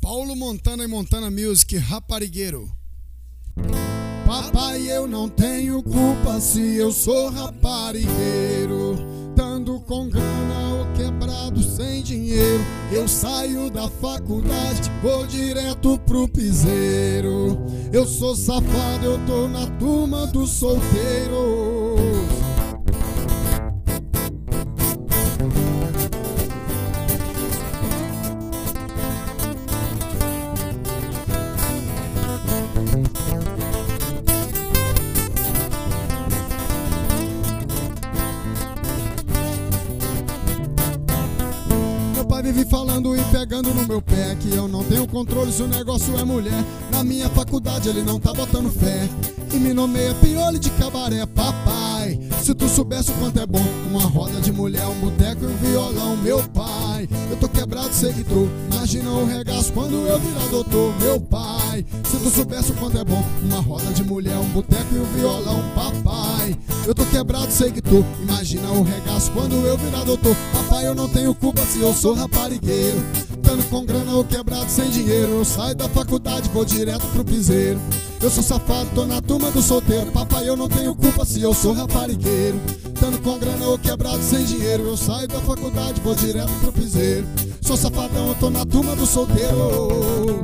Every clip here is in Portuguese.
Paulo Montana e Montana Music, Raparigueiro. Papai, eu não tenho culpa se eu sou raparigueiro. Tando com grana ou quebrado sem dinheiro, eu saio da faculdade, vou direto pro piseiro. Eu sou safado, eu tô na turma dos solteiros. Vive falando e pegando no meu pé que eu não tenho controle se o negócio é mulher. Na minha faculdade ele não tá botando fé e me nomeia piolho de cabaré. Papai, se tu soubesse o quanto é bom uma roda de mulher, um boteco e um violão. Meu pai, eu tô quebrado, sei que tu imagina o regaço quando eu virar doutor. Meu pai, se tu soubesse o quanto é bom uma roda de mulher, um boteco e um violão. Papai, eu tô quebrado, sei que tu imagina o regaço quando eu virar doutor. Papai, eu não tenho culpa se eu sou raparigueiro. Tando com grana ou quebrado sem dinheiro, eu saio da faculdade, vou direto pro piseiro. Eu sou safado, tô na turma do solteiro. Papai, eu não tenho culpa se eu sou raparigueiro. Tando com grana ou quebrado sem dinheiro, eu saio da faculdade, vou direto pro piseiro. Sou safadão, eu tô na turma do solteiro.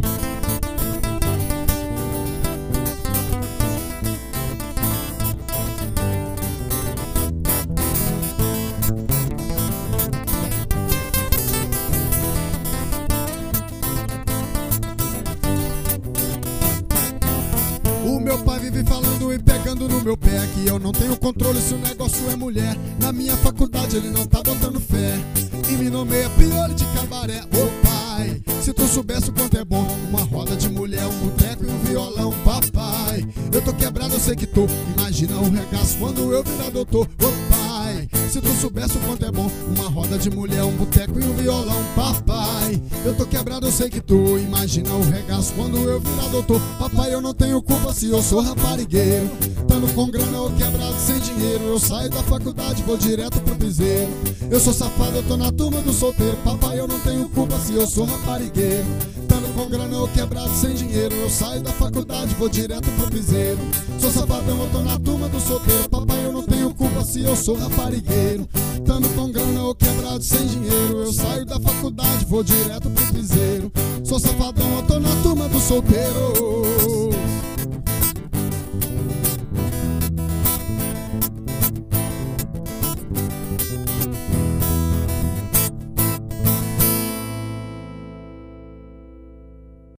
O meu pai vive falando e pegando no meu pé que eu não tenho controle se o negócio é mulher. Na minha faculdade ele não tá botando fé e me nomeia piolho de cabaré. Ô pai, se tu soubesse o quanto é bom uma roda de mulher, um boteco e um violão. Papai, eu tô quebrado, eu sei que tô imagina o regaço quando eu virar doutor. Ô pai, se tu soubesse o quanto é bom uma roda de mulher, um boteco e um violão. Papai, eu tô quebrado, eu sei que tu imagina o regaço quando eu virar doutor. Papai, eu não tenho culpa se eu sou raparigueiro. Tando com grana ou quebrado sem dinheiro, eu saio da faculdade, vou direto pro piseiro. Eu sou safado, eu tô na turma do solteiro. Papai, eu não tenho culpa se eu sou raparigueiro. Tando com grana ou quebrado sem dinheiro, eu saio da faculdade, vou direto pro piseiro. Sou safadão, eu tô na turma do solteiro. Papai, eu não tenho culpa se eu sou raparigueiro. Tando com grana ou quebrado sem dinheiro, eu saio da faculdade, vou direto pro piseiro. Sou safadão, eu tô na turma do solteiro.